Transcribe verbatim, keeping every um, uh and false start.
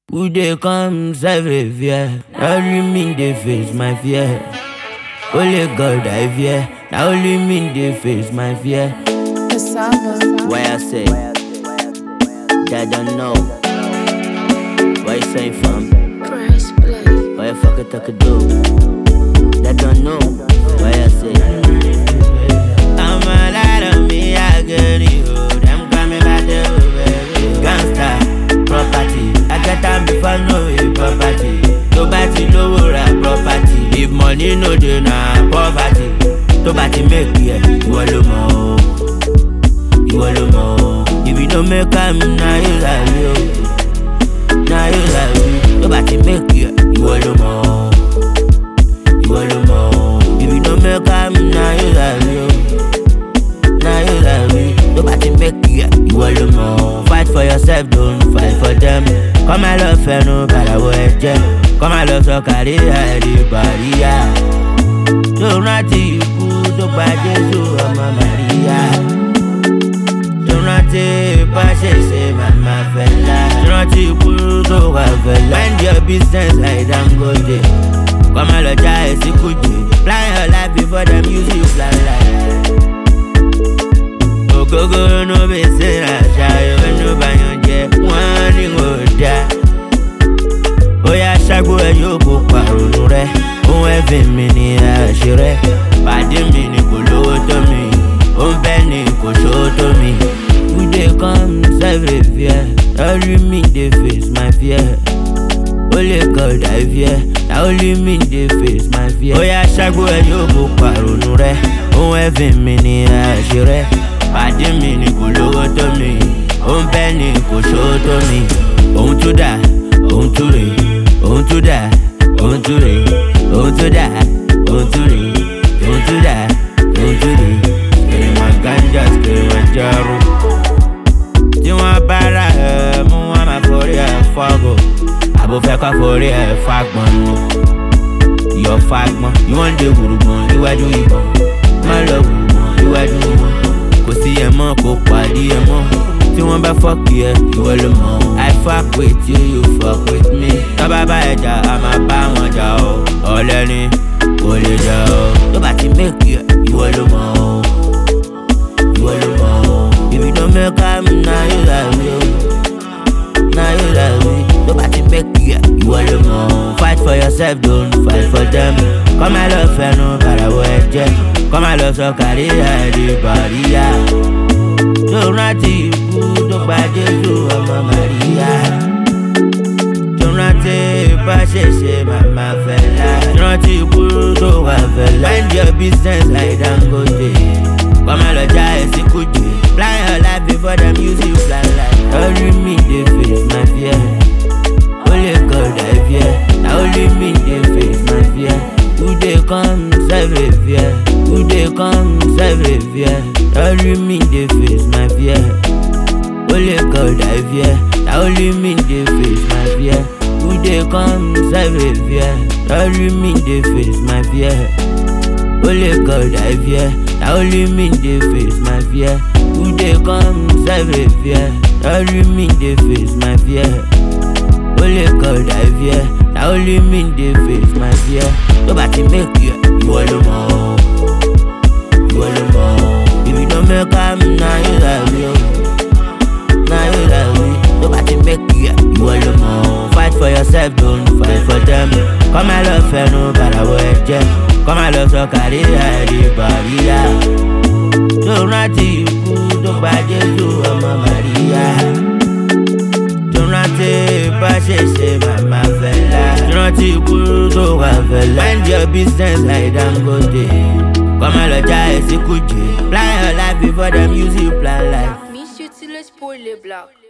Who they come everywhere? Only me they face my fear. Only God I fear. Now only me they face my fear. Why I say they don't know. Why you saying from? Why you fucking talk a do? They don't know. Why I say I'm a lot of me I get you. Them coming back to gangsta property. I get time before no property. Nobody know where property. If money no dey na poverty. Nobody make it. You all know. You all know. If you don't make am, now you like you. Now you like you. Nobody make it. You all know. You all know. If you don't make am, now you like you. Now you like me. Nobody make it. You all know. Fight for yourself, don't fight for them. Come I love for no better way, come I love so carry everybody. Don't not you to buy Jesus, Mama Maria. Don't not take passes, say Mama Fella. Don't not you to have a mind your business like them go there. Come I love Jai, see good day. Plan your life before them use you plan life. Oh, go go, no be say I shy, when no buy your jet, one thing go die. Oya ṣàgbó ẹ yóò kó pàrònú rẹ. Ohun ẹ̀fìn mi ni àṣírí. Pàdé mi ni kò lówó tó mi. Ohun bẹ́ẹ̀ ni kò ṣòwò tó mi. We dey come everywhere. Only me dey face my fear. Only God I fear. Na only me dey face my fear. Oya ṣàgbó ẹ yóò kó pàrònú rẹ. Ohun ẹ̀fìn mi ni àṣírí. Pàdé mi ni kò lówó tó mi. Ohun bẹ́ẹ̀ ni kò ṣòwò tó mi. Ohun tó dà, ohun tó rè é. On to die, on to the, on to die, on to the, on to die, on to the. Scream my ganja, scream my jaru. You want para, mu want my for your fago. Abo feka for your fagman. Your fagman, you want the gurubon, you are doing bon. My love, you are doing bon. Go see a man, go party a man. You want to fuck yeah, you all alone. I fuck with you, you fuck with me. Baba eja, I'm a bang jao. All any, all jao. Nobody make you, you all alone. You all alone. If you don't make am, now you love you. Now you love me. Nobody make you, you all alone. Fight for yourself, don't fight for them. Come I love for no better way, come I love so carry everybody. Don't not you, don't buy Jesus, Mama Maria. Don't not take passes, say Mama Fella. Don't not you, don't have a mind your business like them go there. Come and love Jai, see good day. Plan your life before them use you plan life. Only me they face my fear. Only God I fear. Now only me they face my fear. Who they come everywhere? Who they come everywhere? Only me they face my fear. Only God I fear. Now only me they face my fear. Who they come everywhere? Only me they face my fear. Only God I fear. Now only me they face my fear. Who they come everywhere? Only me they face my fear. Only God I fear. Now only me they face my fear. Nobody make you, you all alone. You all alone. If you don't make am, now you love you. Now you love me. Nobody make you, you all alone. Fight for yourself, don't fight for them. Come I love for no better way, come I love so carry everybody. Don't not you, don't buy Jesus, Mama Maria. Don't not take passes, say Mama Fella. Don't not you, don't have a mind your business like them go there. Come and love Jai, see good day. Plan your life before them use you plan life. Miss you till it's poorly black.